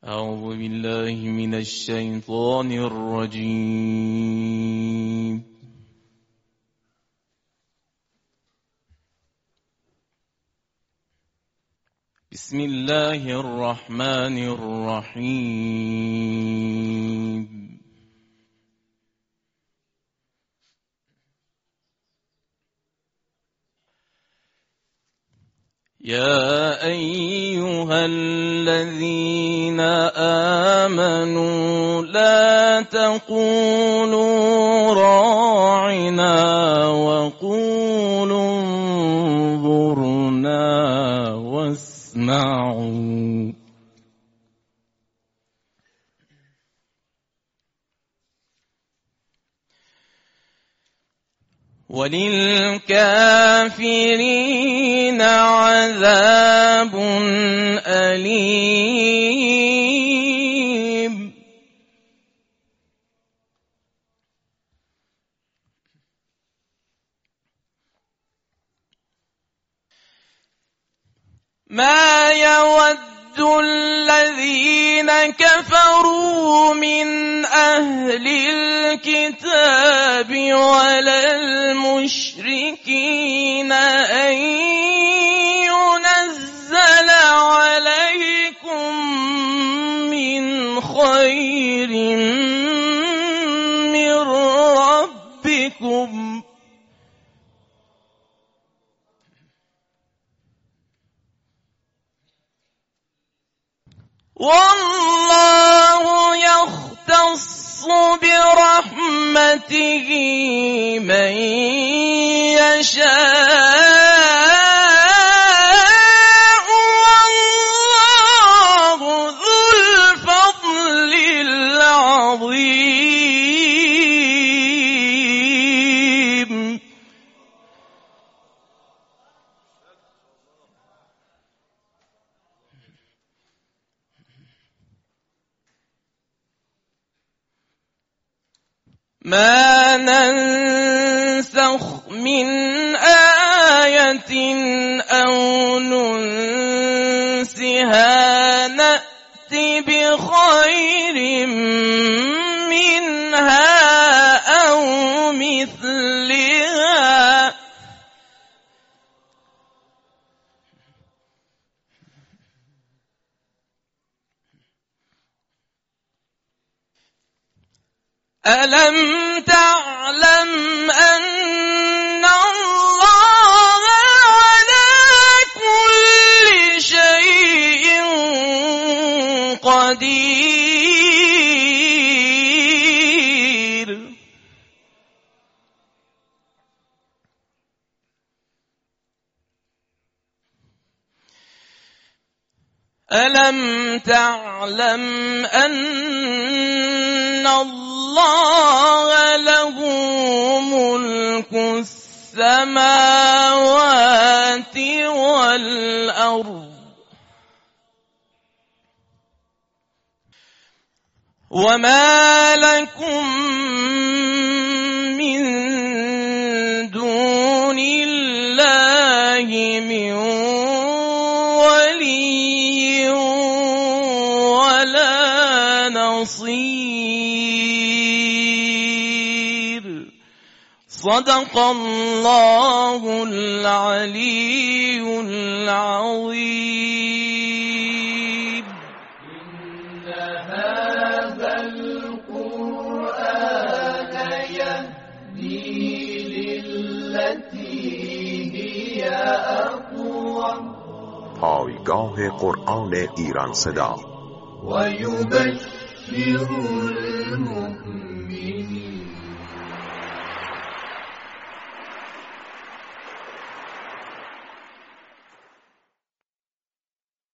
أعوذ بالله من الشيطان الرجيم. بسم الله الرحمن الرحيم. يا أيها الذين آمنوا لا تقولوا راعنا وقولوا انظرنا واسمعوا وللكافرين عذاب أليم. ما يود الذين كفروا من أهل الكتاب ولا المشركين أن ينزل عليكم من خير من ربكم والله يختص برحمته من يشاء والله ذو الفضل العظيم. ما ننسخ من آية أو ننسها نأت بخير منها أو مثلها ألم تعلم أن الله على كل شيء قدير. ألم تعلم أن الله له ملك السماوات والأرض وما لكم من دون الله من ولي ولا نصير. صدق الله العلي العظيم. إن هذا القرآن يهدي للتي هي أقوم. پایگاه قرآن ایران صدا و یبشر المؤمنین